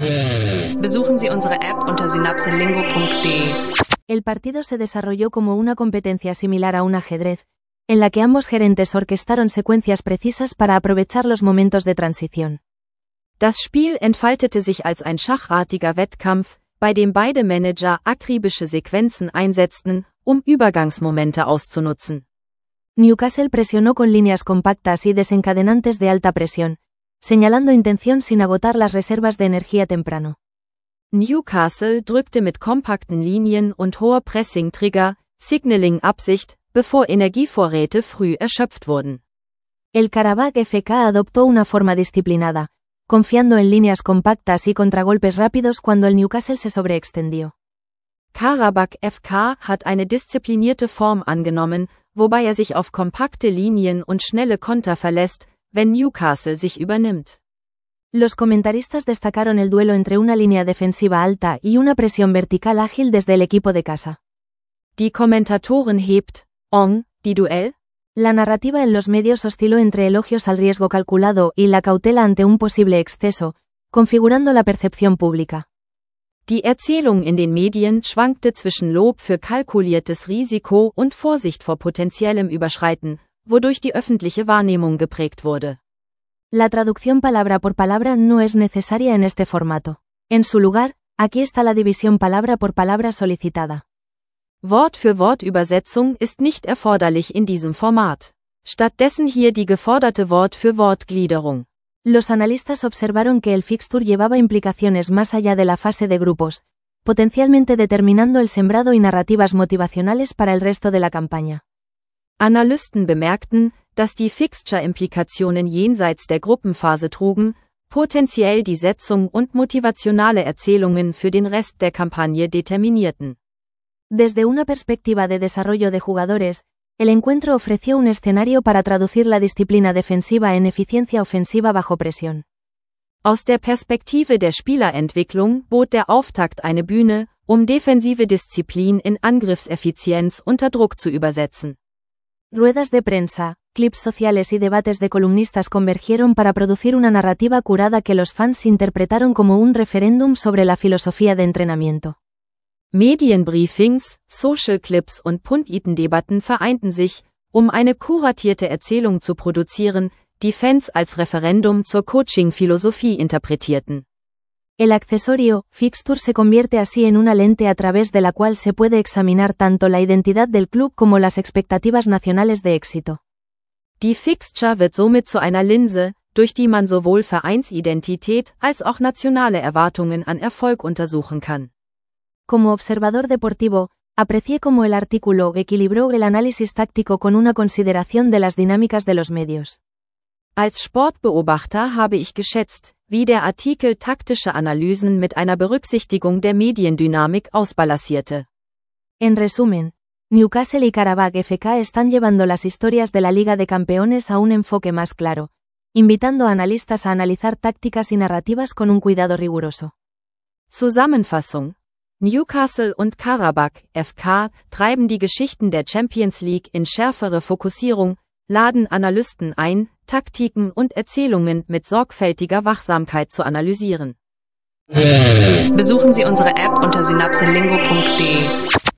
Besuchen Sie unsere App unter synapselingo.de. El partido se desarrolló como una competencia similar a un ajedrez, en la que ambos gerentes orquestaron secuencias precisas para aprovechar los momentos de transición. Das Spiel entfaltete sich als ein schachartiger Wettkampf, bei dem beide Manager akribische Sequenzen einsetzten, Übergangsmomente auszunutzen. Newcastle presionó con líneas compactas y desencadenantes de alta presión, señalando intención sin agotar las reservas de energía temprano. Newcastle drückte mit kompakten Linien und hoher Pressing-Trigger, Signaling Absicht, bevor Energievorräte früh erschöpft wurden. El Karabakh FK adoptó una forma disciplinada, confiando en líneas compactas y contragolpes rápidos cuando el Newcastle se sobreextendió. Karabakh FK hat eine disziplinierte Form angenommen, wobei sich auf kompakte Linien und schnelle Konter verlässt, wenn Newcastle sich übernimmt. Los comentaristas destacaron el duelo entre una línea defensiva alta y una presión vertical ágil desde el equipo de casa. Die Kommentatoren hebt, die Duell? La narrativa en los medios osciló entre elogios al riesgo calculado y la cautela ante un posible exceso, configurando la percepción pública. Die Erzählung in den Medien schwankte zwischen Lob für kalkuliertes Risiko und Vorsicht vor potenziellem Überschreiten, wodurch die öffentliche Wahrnehmung geprägt wurde. La traducción palabra por palabra no es necesaria en este formato. En su lugar, aquí está la división palabra por palabra solicitada. Wort für Wort Übersetzung ist nicht erforderlich in diesem Format. Stattdessen hier die geforderte Wort für Wort Gliederung. Los analistas observaron que el fixture llevaba implicaciones más allá de la fase de grupos, potencialmente determinando el sembrado y narrativas motivacionales para el resto de la campaña. Analysten bemerkten, dass die Fixture-Implikationen jenseits der Gruppenphase trugen, potenziell die Setzung und motivationale Erzählungen für den Rest der Kampagne determinierten. Desde una perspectiva de desarrollo de jugadores, el encuentro ofreció un escenario para traducir la disciplina defensiva en eficiencia ofensiva bajo presión. Aus der Perspektive der Spielerentwicklung bot der Auftakt eine Bühne, defensive Disziplin in Angriffseffizienz unter Druck zu übersetzen. Ruedas de prensa, clips sociales y debates de columnistas convergieron para producir una narrativa curada que los fans interpretaron como un referéndum sobre la filosofía de entrenamiento. Medienbriefings, Social Clips und Punditendebatten vereinten sich, eine kuratierte Erzählung zu produzieren, die Fans als Referendum zur Coaching-Philosophie interpretierten. El accesorio, fixture se convierte así en una lente a través de la cual se puede examinar tanto la identidad del club como las expectativas nacionales de éxito. Die Fixture wird somit zu einer Linse, durch die man sowohl Vereinsidentität als auch nationale Erwartungen an Erfolg untersuchen kann. Como observador deportivo, aprecié cómo el artículo equilibró el análisis táctico con una consideración de las dinámicas de los medios. Als Sportbeobachter habe ich geschätzt, wie der Artikel taktische Analysen mit einer Berücksichtigung der Mediendynamik ausbalancierte. En resumen, Newcastle y Karabakh FK están llevando las historias de la Liga de Campeones a un enfoque más claro, invitando a analistas a analizar tácticas y narrativas con un cuidado riguroso. Zusammenfassung: Newcastle und Karabakh FK treiben die Geschichten der Champions League in schärfere Fokussierung, laden Analysten ein, Taktiken und Erzählungen mit sorgfältiger Wachsamkeit zu analysieren. Besuchen Sie unsere App unter synapselingo.de.